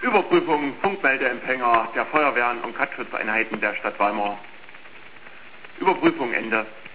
Überprüfung Funkmeldeempfänger der Feuerwehren und Katzschutzeinheiten der Stadt Weimar. Überprüfung Ende.